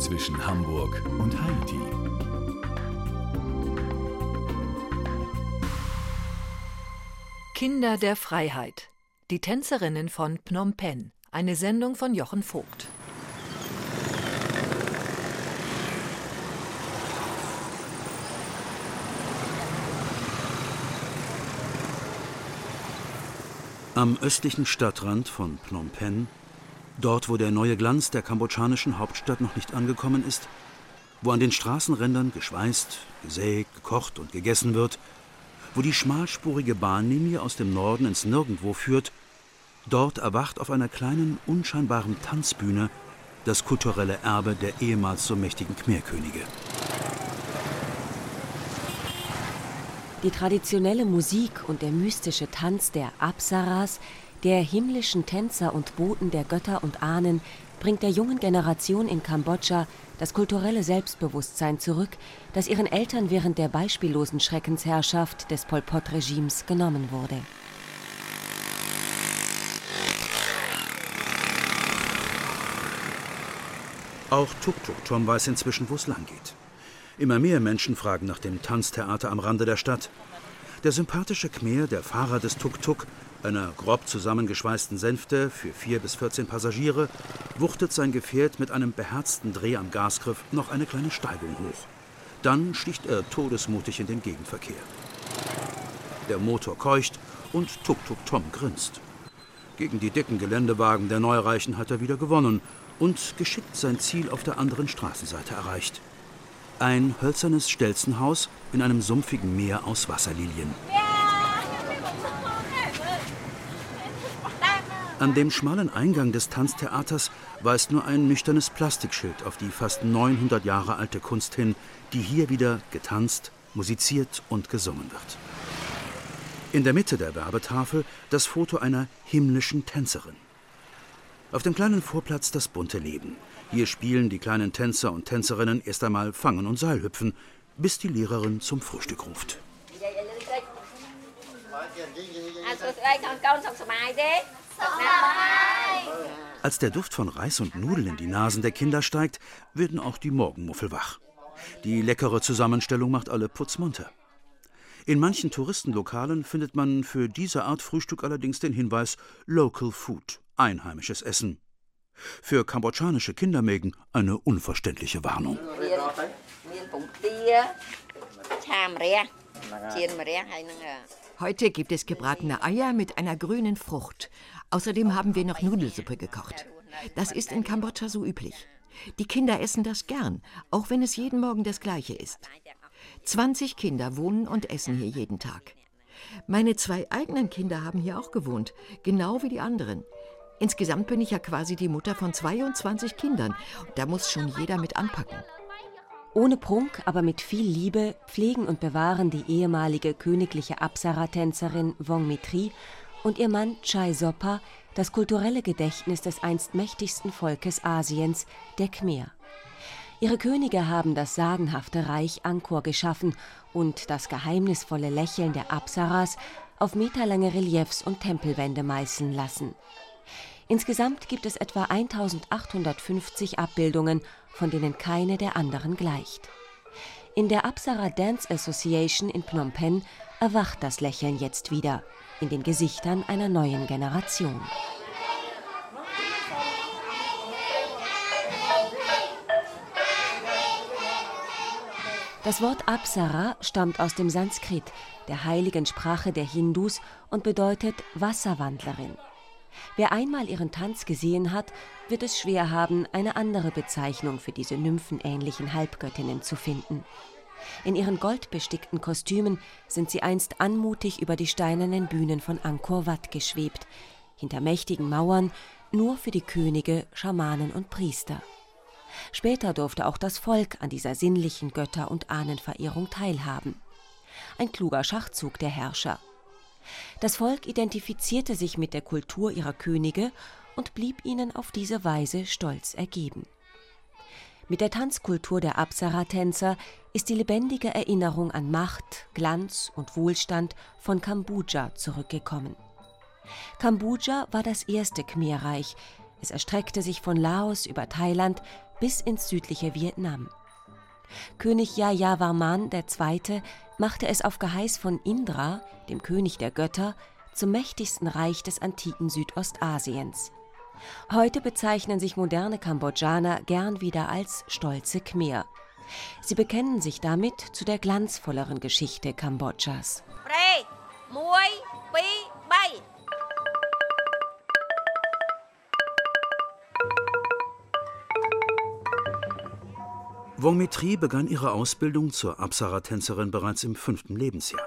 zwischen Hamburg und Haiti. Kinder der Freiheit. Die Tänzerinnen von Phnom Penh. Eine Sendung von Jochen Vogt. Am östlichen Stadtrand von Phnom Penh, dort wo der neue Glanz der kambodschanischen Hauptstadt noch nicht angekommen ist, wo an den Straßenrändern geschweißt, gesägt, gekocht und gegessen wird, wo die schmalspurige Bahnlinie aus dem Norden ins Nirgendwo führt, dort erwacht auf einer kleinen, unscheinbaren Tanzbühne das kulturelle Erbe der ehemals so mächtigen Khmer-Könige. Die traditionelle Musik und der mystische Tanz der Apsaras, der himmlischen Tänzer und Boten der Götter und Ahnen, bringt der jungen Generation in Kambodscha das kulturelle Selbstbewusstsein zurück, das ihren Eltern während der beispiellosen Schreckensherrschaft des Pol-Pot-Regimes genommen wurde. Auch Tuk Tuk Tom weiß inzwischen, wo es lang geht. Immer mehr Menschen fragen nach dem Tanztheater am Rande der Stadt. Der sympathische Khmer, der Fahrer des Tuk-Tuk, einer grob zusammengeschweißten Sänfte für 4 bis 14 Passagiere, wuchtet sein Gefährt mit einem beherzten Dreh am Gasgriff noch eine kleine Steigung hoch. Dann sticht er todesmutig in den Gegenverkehr. Der Motor keucht und Tuk Tuk Tom grinst. Gegen die dicken Geländewagen der Neureichen hat er wieder gewonnen und geschickt sein Ziel auf der anderen Straßenseite erreicht. Ein hölzernes Stelzenhaus in einem sumpfigen Meer aus Wasserlilien. An dem schmalen Eingang des Tanztheaters weist nur ein nüchternes Plastikschild auf die fast 900 Jahre alte Kunst hin, die hier wieder getanzt, musiziert und gesungen wird. In der Mitte der Werbetafel das Foto einer himmlischen Tänzerin. Auf dem kleinen Vorplatz das bunte Leben. Hier spielen die kleinen Tänzer und Tänzerinnen erst einmal Fangen und Seilhüpfen, bis die Lehrerin zum Frühstück ruft. Als der Duft von Reis und Nudeln in die Nasen der Kinder steigt, werden auch die Morgenmuffel wach. Die leckere Zusammenstellung macht alle putzmunter. In manchen Touristenlokalen findet man für diese Art Frühstück allerdings den Hinweis Local Food, einheimisches Essen. Für kambodschanische Kindermägen eine unverständliche Warnung. Heute gibt es gebratene Eier mit einer grünen Frucht. Außerdem haben wir noch Nudelsuppe gekocht. Das ist in Kambodscha so üblich. Die Kinder essen das gern, auch wenn es jeden Morgen das Gleiche ist. 20 Kinder wohnen und essen hier jeden Tag. Meine 2 eigenen Kinder haben hier auch gewohnt, genau wie die anderen. Insgesamt bin ich ja quasi die Mutter von 22 Kindern. Da muss schon jeder mit anpacken. Ohne Prunk, aber mit viel Liebe pflegen und bewahren die ehemalige königliche Apsara-Tänzerin Vong Mitri und ihr Mann Chai Sopha das kulturelle Gedächtnis des einst mächtigsten Volkes Asiens, der Khmer. Ihre Könige haben das sagenhafte Reich Angkor geschaffen und das geheimnisvolle Lächeln der Apsaras auf meterlange Reliefs und Tempelwände meißeln lassen. Insgesamt gibt es etwa 1850 Abbildungen, von denen keine der anderen gleicht. In der Apsara Dance Association in Phnom Penh erwacht das Lächeln jetzt wieder in den Gesichtern einer neuen Generation. Das Wort Apsara stammt aus dem Sanskrit, der heiligen Sprache der Hindus, und bedeutet Wasserwandlerin. Wer einmal ihren Tanz gesehen hat, wird es schwer haben, eine andere Bezeichnung für diese nymphenähnlichen Halbgöttinnen zu finden. In ihren goldbestickten Kostümen sind sie einst anmutig über die steinernen Bühnen von Angkor Wat geschwebt, hinter mächtigen Mauern, nur für die Könige, Schamanen und Priester. Später durfte auch das Volk an dieser sinnlichen Götter- und Ahnenverehrung teilhaben. Ein kluger Schachzug der Herrscher. Das Volk identifizierte sich mit der Kultur ihrer Könige und blieb ihnen auf diese Weise stolz ergeben. Mit der Tanzkultur der Apsara-Tänzer ist die lebendige Erinnerung an Macht, Glanz und Wohlstand von Kambuja zurückgekommen. Kambuja war das erste Khmerreich. Es erstreckte sich von Laos über Thailand bis ins südliche Vietnam. König Jayavarman II. Machte es auf Geheiß von Indra, dem König der Götter, zum mächtigsten Reich des antiken Südostasiens. Heute bezeichnen sich moderne Kambodschaner gern wieder als stolze Khmer. Sie bekennen sich damit zu der glanzvolleren Geschichte Kambodschas. Wong Met-Tri begann ihre Ausbildung zur Apsara-Tänzerin bereits im 5. Lebensjahr.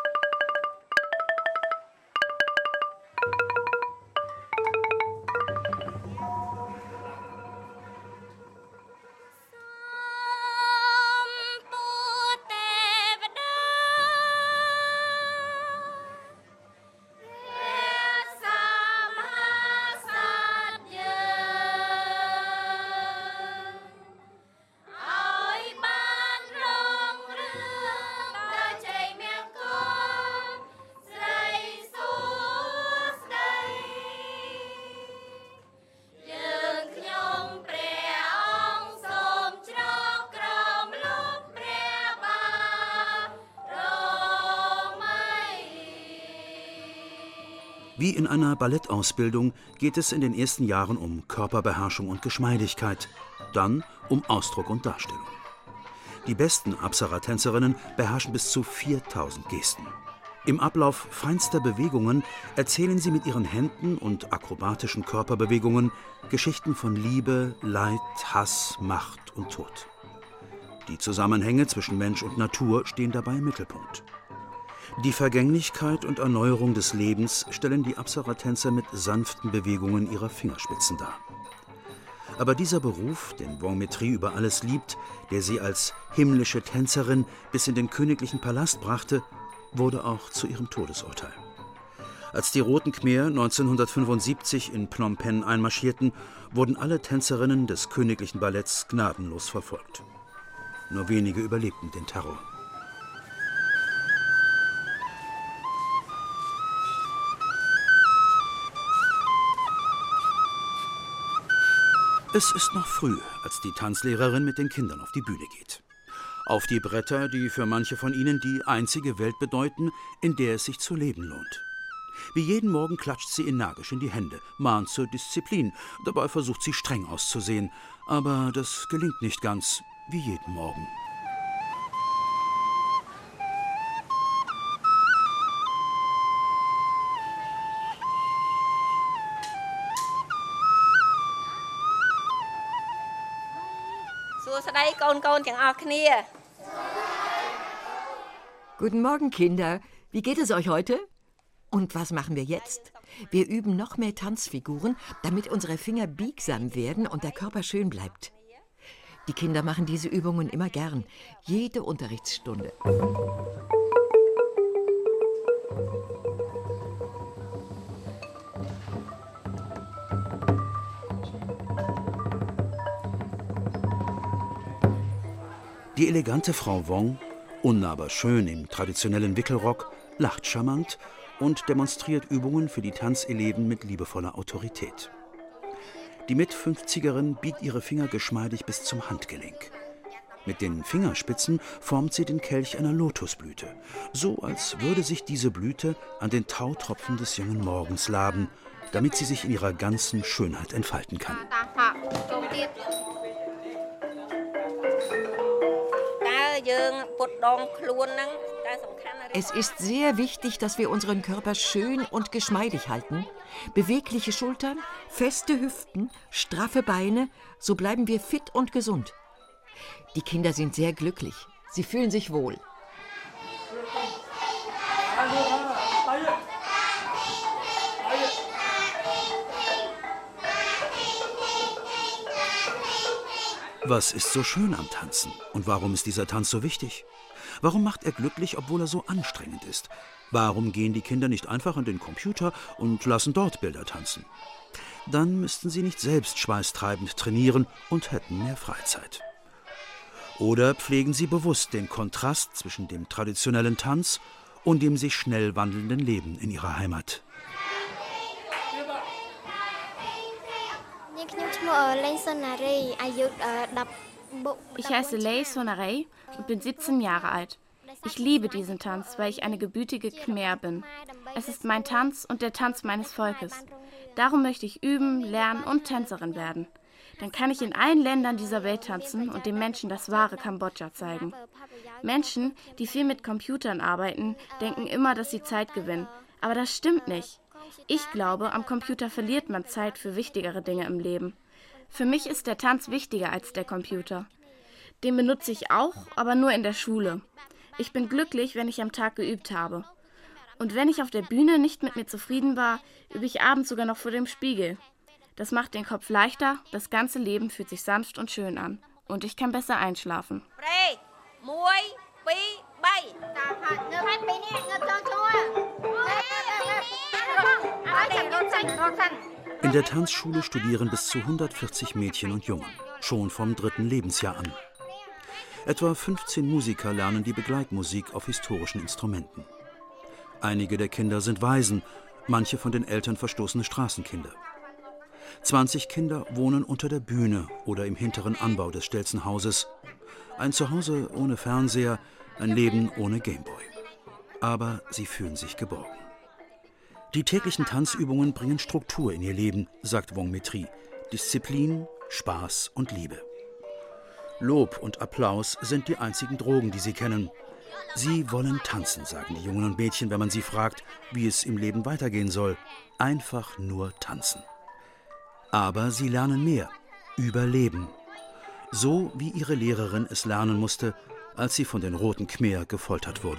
Wie in einer Ballettausbildung geht es in den ersten Jahren um Körperbeherrschung und Geschmeidigkeit, dann um Ausdruck und Darstellung. Die besten Apsara-Tänzerinnen beherrschen bis zu 4000 Gesten. Im Ablauf feinster Bewegungen erzählen sie mit ihren Händen und akrobatischen Körperbewegungen Geschichten von Liebe, Leid, Hass, Macht und Tod. Die Zusammenhänge zwischen Mensch und Natur stehen dabei im Mittelpunkt. Die Vergänglichkeit und Erneuerung des Lebens stellen die Apsara-Tänzer mit sanften Bewegungen ihrer Fingerspitzen dar. Aber dieser Beruf, den Wong Met-Tri über alles liebt, der sie als himmlische Tänzerin bis in den königlichen Palast brachte, wurde auch zu ihrem Todesurteil. Als die Roten Khmer 1975 in Phnom Penh einmarschierten, wurden alle Tänzerinnen des königlichen Balletts gnadenlos verfolgt. Nur wenige überlebten den Terror. Es ist noch früh, als die Tanzlehrerin mit den Kindern auf die Bühne geht. Auf die Bretter, die für manche von ihnen die einzige Welt bedeuten, in der es sich zu leben lohnt. Wie jeden Morgen klatscht sie energisch in die Hände, mahnt zur Disziplin. Dabei versucht sie streng auszusehen. Aber das gelingt nicht ganz, wie jeden Morgen. Guten Morgen, Kinder. Wie geht es euch heute? Und was machen wir jetzt? Wir üben noch mehr Tanzfiguren, damit unsere Finger biegsam werden und der Körper schön bleibt. Die Kinder machen diese Übungen immer gern, jede Unterrichtsstunde. Die elegante Frau Wong, unnahbar schön im traditionellen Wickelrock, lacht charmant und demonstriert Übungen für die Tanzeleven mit liebevoller Autorität. Die Mit-50erin biegt ihre Finger geschmeidig bis zum Handgelenk. Mit den Fingerspitzen formt sie den Kelch einer Lotusblüte, so als würde sich diese Blüte an den Tautropfen des jungen Morgens laben, damit sie sich in ihrer ganzen Schönheit entfalten kann. Es ist sehr wichtig, dass wir unseren Körper schön und geschmeidig halten. Bewegliche Schultern, feste Hüften, straffe Beine, so bleiben wir fit und gesund. Die Kinder sind sehr glücklich. Sie fühlen sich wohl. Was ist so schön am Tanzen? Und warum ist dieser Tanz so wichtig? Warum macht er glücklich, obwohl er so anstrengend ist? Warum gehen die Kinder nicht einfach an den Computer und lassen dort Bilder tanzen? Dann müssten sie nicht selbst schweißtreibend trainieren und hätten mehr Freizeit. Oder pflegen sie bewusst den Kontrast zwischen dem traditionellen Tanz und dem sich schnell wandelnden Leben in ihrer Heimat. Ich heiße Lei Sonarei und bin 17 Jahre alt. Ich liebe diesen Tanz, weil ich eine gebürtige Khmer bin. Es ist mein Tanz und der Tanz meines Volkes. Darum möchte ich üben, lernen und Tänzerin werden. Dann kann ich in allen Ländern dieser Welt tanzen und den Menschen das wahre Kambodscha zeigen. Menschen, die viel mit Computern arbeiten, denken immer, dass sie Zeit gewinnen. Aber das stimmt nicht. Ich glaube, am Computer verliert man Zeit für wichtigere Dinge im Leben. Für mich ist der Tanz wichtiger als der Computer. Den benutze ich auch, aber nur in der Schule. Ich bin glücklich, wenn ich am Tag geübt habe. Und wenn ich auf der Bühne nicht mit mir zufrieden war, übe ich abends sogar noch vor dem Spiegel. Das macht den Kopf leichter, das ganze Leben fühlt sich sanft und schön an. Und ich kann besser einschlafen. In der Tanzschule studieren bis zu 140 Mädchen und Jungen, schon vom 3. Lebensjahr an. Etwa 15 Musiker lernen die Begleitmusik auf historischen Instrumenten. Einige der Kinder sind Waisen, manche von den Eltern verstoßene Straßenkinder. 20 Kinder wohnen unter der Bühne oder im hinteren Anbau des Stelzenhauses. Ein Zuhause ohne Fernseher, ein Leben ohne Gameboy. Aber sie fühlen sich geborgen. Die täglichen Tanzübungen bringen Struktur in ihr Leben, sagt Wong Metri. Disziplin, Spaß und Liebe. Lob und Applaus sind die einzigen Drogen, die sie kennen. Sie wollen tanzen, sagen die Jungen und Mädchen, wenn man sie fragt, wie es im Leben weitergehen soll. Einfach nur tanzen. Aber sie lernen mehr, überleben. So wie ihre Lehrerin es lernen musste, als sie von den Roten Khmer gefoltert wurde.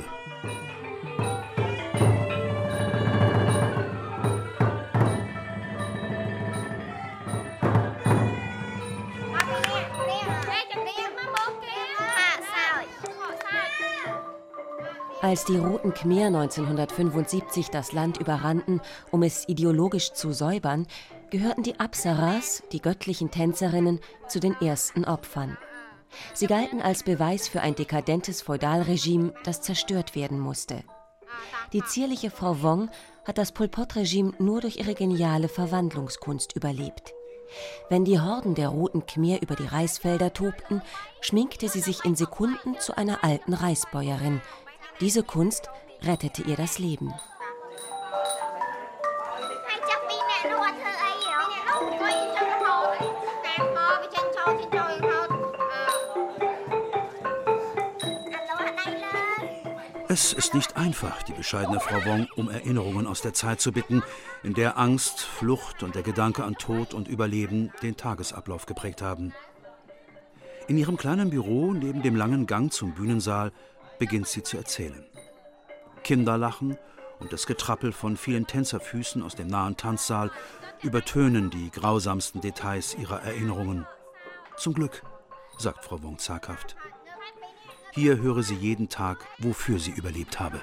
Als die Roten Khmer 1975 das Land überrannten, um es ideologisch zu säubern, gehörten die Apsaras, die göttlichen Tänzerinnen, zu den ersten Opfern. Sie galten als Beweis für ein dekadentes Feudalregime, das zerstört werden musste. Die zierliche Frau Wong hat das Pol-Pot-Regime nur durch ihre geniale Verwandlungskunst überlebt. Wenn die Horden der Roten Khmer über die Reisfelder tobten, schminkte sie sich in Sekunden zu einer alten Reisbäuerin. Diese Kunst rettete ihr das Leben. Es ist nicht einfach, die bescheidene Frau Wong um Erinnerungen aus der Zeit zu bitten, in der Angst, Flucht und der Gedanke an Tod und Überleben den Tagesablauf geprägt haben. In ihrem kleinen Büro neben dem langen Gang zum Bühnensaal beginnt sie zu erzählen. Kinderlachen und das Getrappel von vielen Tänzerfüßen aus dem nahen Tanzsaal übertönen die grausamsten Details ihrer Erinnerungen. Zum Glück, sagt Frau Wong zaghaft. Hier höre sie jeden Tag, wofür sie überlebt habe.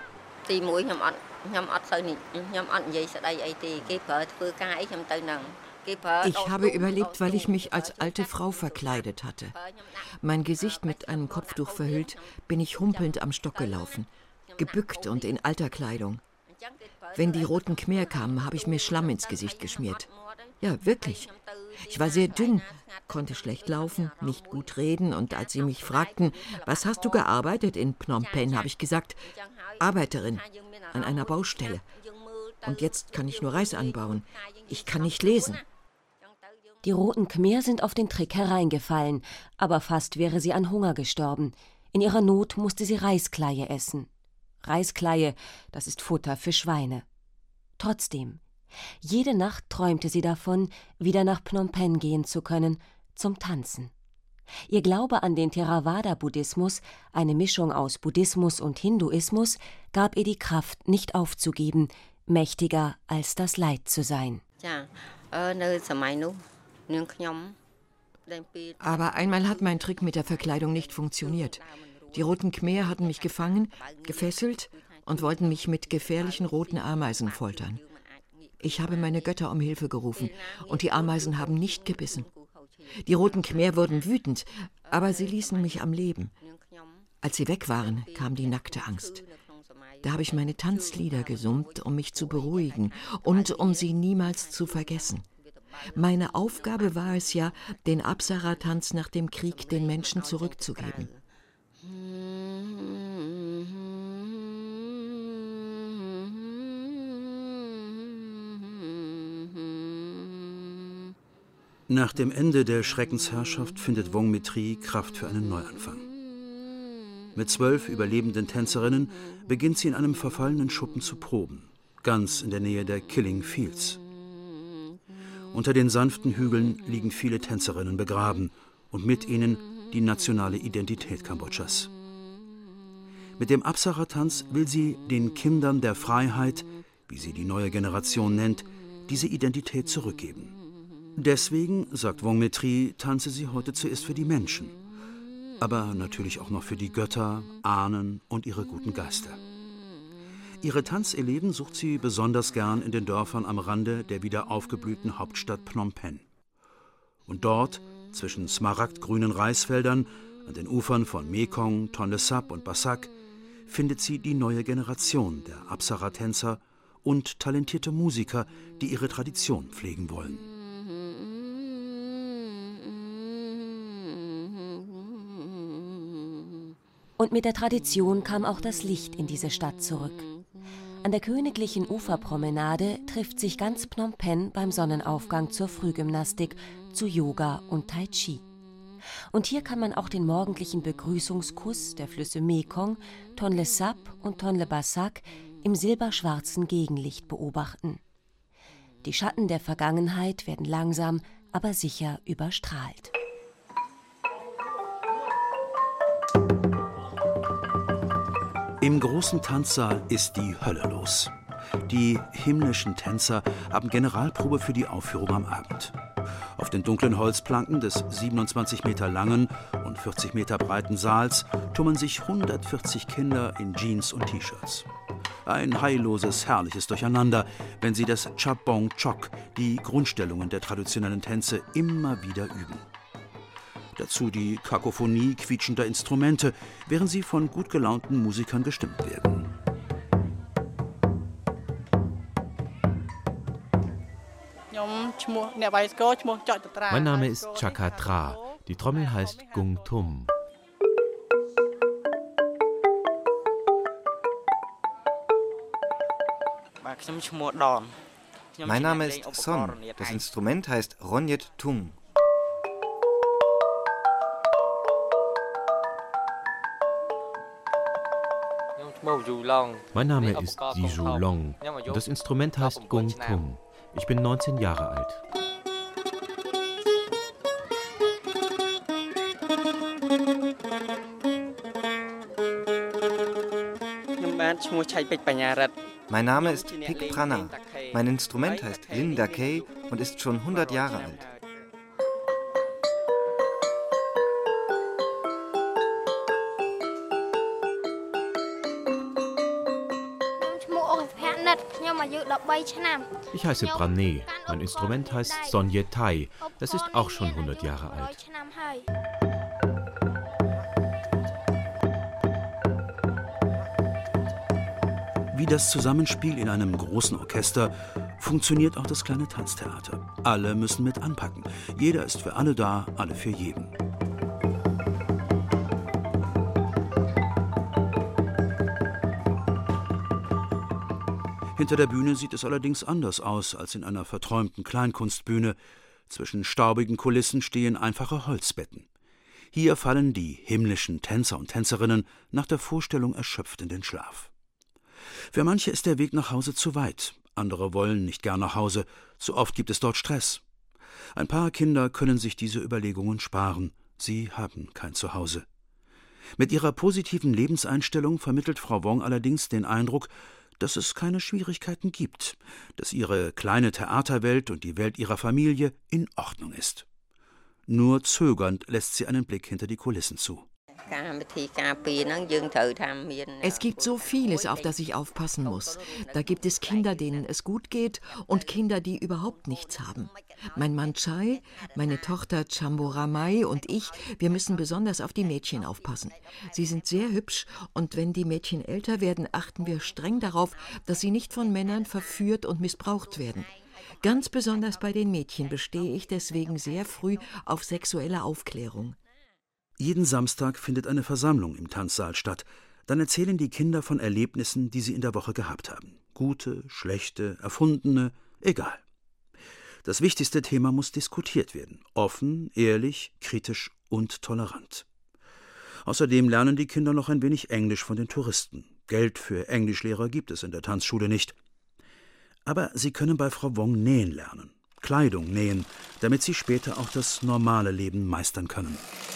Ich habe überlebt, weil ich mich als alte Frau verkleidet hatte. Mein Gesicht mit einem Kopftuch verhüllt, bin ich humpelnd am Stock gelaufen, gebückt und in alter Kleidung. Wenn die Roten Khmer kamen, habe ich mir Schlamm ins Gesicht geschmiert. Ja, wirklich. Ich war sehr dünn, konnte schlecht laufen, nicht gut reden und als sie mich fragten, was hast du gearbeitet in Phnom Penh, habe ich gesagt, Arbeiterin an einer Baustelle. Und jetzt kann ich nur Reis anbauen. Ich kann nicht lesen. Die Roten Khmer sind auf den Trick hereingefallen, aber fast wäre sie an Hunger gestorben. In ihrer Not musste sie Reiskleie essen. Reiskleie, das ist Futter für Schweine. Trotzdem, jede Nacht träumte sie davon, wieder nach Phnom Penh gehen zu können, zum Tanzen. Ihr Glaube an den Theravada-Buddhismus, eine Mischung aus Buddhismus und Hinduismus, gab ihr die Kraft, nicht aufzugeben, mächtiger als das Leid zu sein. Aber einmal hat mein Trick mit der Verkleidung nicht funktioniert. Die Roten Khmer hatten mich gefangen, gefesselt und wollten mich mit gefährlichen roten Ameisen foltern. Ich habe meine Götter um Hilfe gerufen und die Ameisen haben nicht gebissen. Die Roten Khmer wurden wütend, aber sie ließen mich am Leben. Als sie weg waren, kam die nackte Angst. Da habe ich meine Tanzlieder gesummt, um mich zu beruhigen und um sie niemals zu vergessen. Meine Aufgabe war es ja, den Apsara-Tanz nach dem Krieg den Menschen zurückzugeben. Nach dem Ende der Schreckensherrschaft findet Wong Mit-ri Kraft für einen Neuanfang. Mit 12 überlebenden Tänzerinnen beginnt sie in einem verfallenen Schuppen zu proben, ganz in der Nähe der Killing Fields. Unter den sanften Hügeln liegen viele Tänzerinnen begraben und mit ihnen die nationale Identität Kambodschas. Mit dem Apsara-Tanz will sie den Kindern der Freiheit, wie sie die neue Generation nennt, diese Identität zurückgeben. Deswegen, sagt Wong Mit-ri, tanze sie heute zuerst für die Menschen, aber natürlich auch noch für die Götter, Ahnen und ihre guten Geister. Ihre Tanzeleven sucht sie besonders gern in den Dörfern am Rande der wieder aufgeblühten Hauptstadt Phnom Penh. Und dort, zwischen smaragdgrünen Reisfeldern, an den Ufern von Mekong, Tonle Sap und Bassac, findet sie die neue Generation der Apsara-Tänzer und talentierte Musiker, die ihre Tradition pflegen wollen. Und mit der Tradition kam auch das Licht in diese Stadt zurück. An der königlichen Uferpromenade trifft sich ganz Phnom Penh beim Sonnenaufgang zur Frühgymnastik, zu Yoga und Tai Chi. Und hier kann man auch den morgendlichen Begrüßungskuss der Flüsse Mekong, Tonle Sap und Tonle Bassac im silberschwarzen Gegenlicht beobachten. Die Schatten der Vergangenheit werden langsam, aber sicher überstrahlt. Im großen Tanzsaal ist die Hölle los. Die himmlischen Tänzer haben Generalprobe für die Aufführung am Abend. Auf den dunklen Holzplanken des 27 Meter langen und 40 Meter breiten Saals tummeln sich 140 Kinder in Jeans und T-Shirts. Ein heilloses, herrliches Durcheinander, wenn sie das Chabong Chok, die Grundstellungen der traditionellen Tänze, immer wieder üben. Dazu die Kakophonie quietschender Instrumente, während sie von gut gelaunten Musikern gestimmt werden. Mein Name ist Chakatra. Die Trommel heißt Gung Tum. Mein Name ist Son. Das Instrument heißt Ronjet Tung. Mein Name ist Siju Long und das Instrument heißt Gung Tum. Ich bin 19 Jahre alt. Mein Name ist Pik Prana. Mein Instrument heißt Linda Kay und ist schon 100 Jahre alt. Ich heiße Prané. Mein Instrument heißt Sonye Tai. Das ist auch schon 100 Jahre alt. Wie das Zusammenspiel in einem großen Orchester funktioniert auch das kleine Tanztheater. Alle müssen mit anpacken. Jeder ist für alle da, alle für jeden. Hinter der Bühne sieht es allerdings anders aus als in einer verträumten Kleinkunstbühne. Zwischen staubigen Kulissen stehen einfache Holzbetten. Hier fallen die himmlischen Tänzer und Tänzerinnen nach der Vorstellung erschöpft in den Schlaf. Für manche ist der Weg nach Hause zu weit, andere wollen nicht gern nach Hause, zu oft gibt es dort Stress. Ein paar Kinder können sich diese Überlegungen sparen, sie haben kein Zuhause. Mit ihrer positiven Lebenseinstellung vermittelt Frau Wong allerdings den Eindruck, dass es keine Schwierigkeiten gibt, dass ihre kleine Theaterwelt und die Welt ihrer Familie in Ordnung ist. Nur zögernd lässt sie einen Blick hinter die Kulissen zu. Es gibt so vieles, auf das ich aufpassen muss. Da gibt es Kinder, denen es gut geht und Kinder, die überhaupt nichts haben. Mein Mann Chai, meine Tochter Chamboramai und ich, wir müssen besonders auf die Mädchen aufpassen. Sie sind sehr hübsch und wenn die Mädchen älter werden, achten wir streng darauf, dass sie nicht von Männern verführt und missbraucht werden. Ganz besonders bei den Mädchen bestehe ich deswegen sehr früh auf sexuelle Aufklärung. Jeden Samstag findet eine Versammlung im Tanzsaal statt. Dann erzählen die Kinder von Erlebnissen, die sie in der Woche gehabt haben. Gute, schlechte, erfundene, egal. Das wichtigste Thema muss diskutiert werden. Offen, ehrlich, kritisch und tolerant. Außerdem lernen die Kinder noch ein wenig Englisch von den Touristen. Geld für Englischlehrer gibt es in der Tanzschule nicht. Aber sie können bei Frau Wong nähen lernen, Kleidung nähen, damit sie später auch das normale Leben meistern können.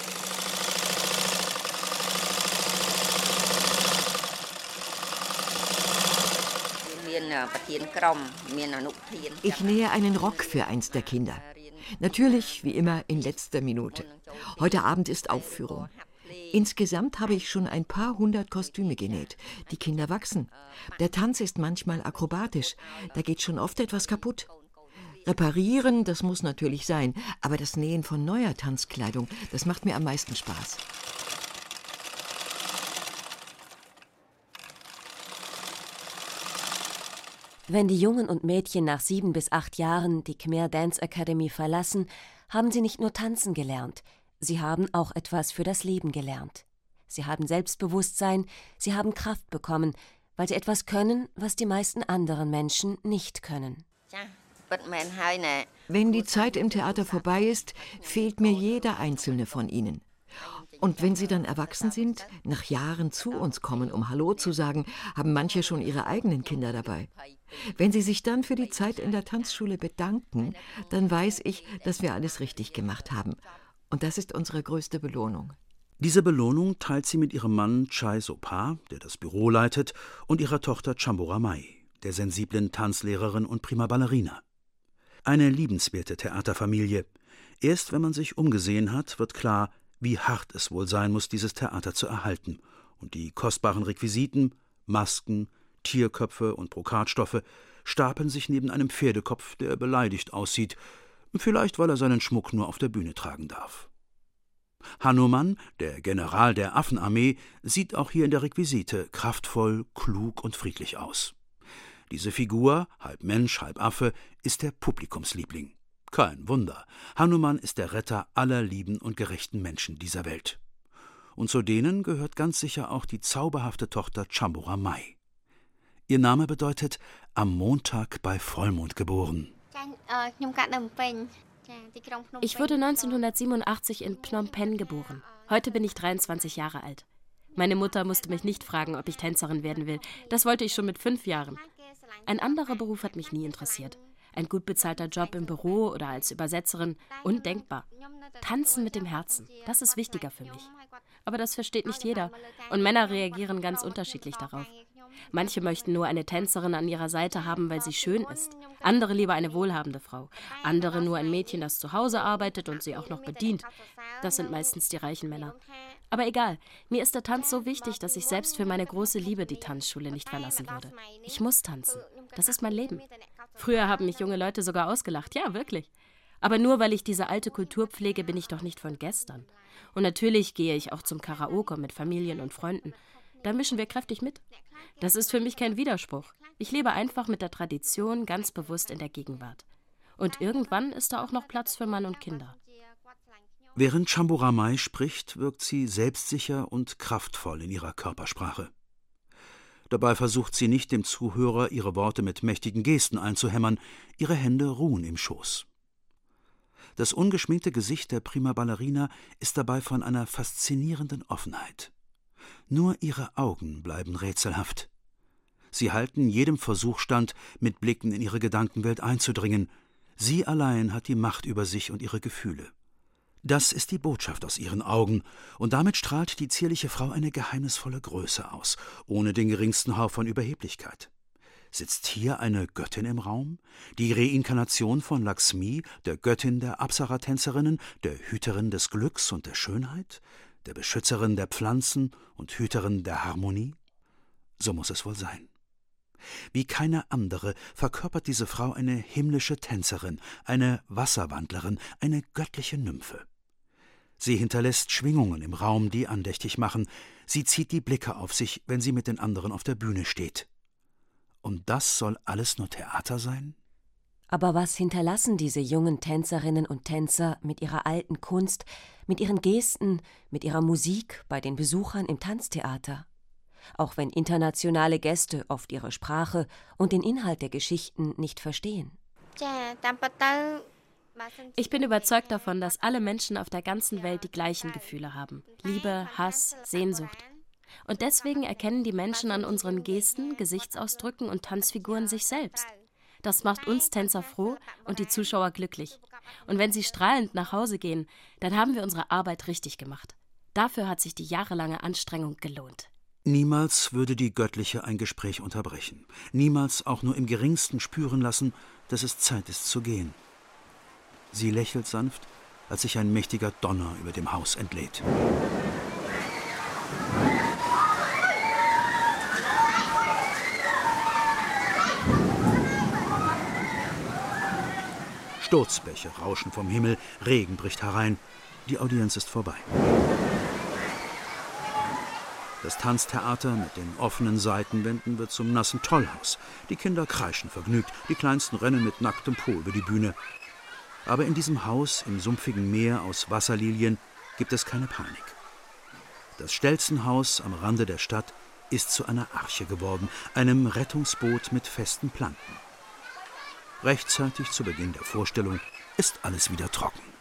Ich nähe einen Rock für eins der Kinder. Natürlich, wie immer, in letzter Minute. Heute Abend ist Aufführung. Insgesamt habe ich schon ein paar hundert Kostüme genäht. Die Kinder wachsen. Der Tanz ist manchmal akrobatisch. Da geht schon oft etwas kaputt. Reparieren, das muss natürlich sein. Aber das Nähen von neuer Tanzkleidung, das macht mir am meisten Spaß. Wenn die Jungen und Mädchen nach 7 bis 8 Jahren die Khmer Dance Academy verlassen, haben sie nicht nur tanzen gelernt, sie haben auch etwas für das Leben gelernt. Sie haben Selbstbewusstsein, sie haben Kraft bekommen, weil sie etwas können, was die meisten anderen Menschen nicht können. Wenn die Zeit im Theater vorbei ist, fehlt mir jeder einzelne von ihnen. Und wenn sie dann erwachsen sind, nach Jahren zu uns kommen, um Hallo zu sagen, haben manche schon ihre eigenen Kinder dabei. Wenn sie sich dann für die Zeit in der Tanzschule bedanken, dann weiß ich, dass wir alles richtig gemacht haben. Und das ist unsere größte Belohnung. Diese Belohnung teilt sie mit ihrem Mann Chai Sopa, der das Büro leitet, und ihrer Tochter Chambora Mai, der sensiblen Tanzlehrerin und Prima Ballerina. Eine liebenswerte Theaterfamilie. Erst wenn man sich umgesehen hat, wird klar, wie hart es wohl sein muss, dieses Theater zu erhalten. Und die kostbaren Requisiten, Masken, Tierköpfe und Brokatstoffe stapeln sich neben einem Pferdekopf, der beleidigt aussieht, vielleicht weil er seinen Schmuck nur auf der Bühne tragen darf. Hanuman, der General der Affenarmee, sieht auch hier in der Requisite kraftvoll, klug und friedlich aus. Diese Figur, halb Mensch, halb Affe, ist der Publikumsliebling. Kein Wunder, Hanuman ist der Retter aller lieben und gerechten Menschen dieser Welt. Und zu denen gehört ganz sicher auch die zauberhafte Tochter Chambora Mai. Ihr Name bedeutet »am Montag bei Vollmond geboren«. Ich wurde 1987 in Phnom Penh geboren. Heute bin ich 23 Jahre alt. Meine Mutter musste mich nicht fragen, ob ich Tänzerin werden will. Das wollte ich schon mit 5 Jahren. Ein anderer Beruf hat mich nie interessiert. Ein gut bezahlter Job im Büro oder als Übersetzerin, undenkbar. Tanzen mit dem Herzen, das ist wichtiger für mich. Aber das versteht nicht jeder und Männer reagieren ganz unterschiedlich darauf. Manche möchten nur eine Tänzerin an ihrer Seite haben, weil sie schön ist. Andere lieber eine wohlhabende Frau. Andere nur ein Mädchen, das zu Hause arbeitet und sie auch noch bedient. Das sind meistens die reichen Männer. Aber egal, mir ist der Tanz so wichtig, dass ich selbst für meine große Liebe die Tanzschule nicht verlassen würde. Ich muss tanzen. Das ist mein Leben. Früher haben mich junge Leute sogar ausgelacht. Ja, wirklich. Aber nur weil ich diese alte Kultur pflege, bin ich doch nicht von gestern. Und natürlich gehe ich auch zum Karaoke mit Familien und Freunden. Da mischen wir kräftig mit. Das ist für mich kein Widerspruch. Ich lebe einfach mit der Tradition ganz bewusst in der Gegenwart. Und irgendwann ist da auch noch Platz für Mann und Kinder. Während Chambora Mai spricht, wirkt sie selbstsicher und kraftvoll in ihrer Körpersprache. Dabei versucht sie nicht, dem Zuhörer ihre Worte mit mächtigen Gesten einzuhämmern, ihre Hände ruhen im Schoß. Das ungeschminkte Gesicht der Prima Ballerina ist dabei von einer faszinierenden Offenheit. Nur ihre Augen bleiben rätselhaft. Sie halten jedem Versuch stand, mit Blicken in ihre Gedankenwelt einzudringen. Sie allein hat die Macht über sich und ihre Gefühle. Das ist die Botschaft aus ihren Augen, und damit strahlt die zierliche Frau eine geheimnisvolle Größe aus, ohne den geringsten Hauch von Überheblichkeit. Sitzt hier eine Göttin im Raum? Die Reinkarnation von Lakshmi, der Göttin der Apsara-Tänzerinnen, der Hüterin des Glücks und der Schönheit, der Beschützerin der Pflanzen und Hüterin der Harmonie? So muss es wohl sein. Wie keine andere verkörpert diese Frau eine himmlische Tänzerin, eine Wasserwandlerin, eine göttliche Nymphe. Sie hinterlässt Schwingungen im Raum, die andächtig machen. Sie zieht die Blicke auf sich, wenn sie mit den anderen auf der Bühne steht. Und das soll alles nur Theater sein? Aber was hinterlassen diese jungen Tänzerinnen und Tänzer mit ihrer alten Kunst, mit ihren Gesten, mit ihrer Musik bei den Besuchern im Tanztheater? Auch wenn internationale Gäste oft ihre Sprache und den Inhalt der Geschichten nicht verstehen. Ich bin überzeugt davon, dass alle Menschen auf der ganzen Welt die gleichen Gefühle haben. Liebe, Hass, Sehnsucht. Und deswegen erkennen die Menschen an unseren Gesten, Gesichtsausdrücken und Tanzfiguren sich selbst. Das macht uns Tänzer froh und die Zuschauer glücklich. Und wenn sie strahlend nach Hause gehen, dann haben wir unsere Arbeit richtig gemacht. Dafür hat sich die jahrelange Anstrengung gelohnt. Niemals würde die Göttliche ein Gespräch unterbrechen. Niemals auch nur im geringsten spüren lassen, dass es Zeit ist zu gehen. Sie lächelt sanft, als sich ein mächtiger Donner über dem Haus entlädt. Sturzbäche rauschen vom Himmel, Regen bricht herein. Die Audienz ist vorbei. Das Tanztheater mit den offenen Seitenwänden wird zum nassen Tollhaus. Die Kinder kreischen vergnügt, die Kleinsten rennen mit nacktem Po über die Bühne. Aber in diesem Haus im sumpfigen Meer aus Wasserlilien gibt es keine Panik. Das Stelzenhaus am Rande der Stadt ist zu einer Arche geworden, einem Rettungsboot mit festen Planken. Rechtzeitig zu Beginn der Vorstellung ist alles wieder trocken.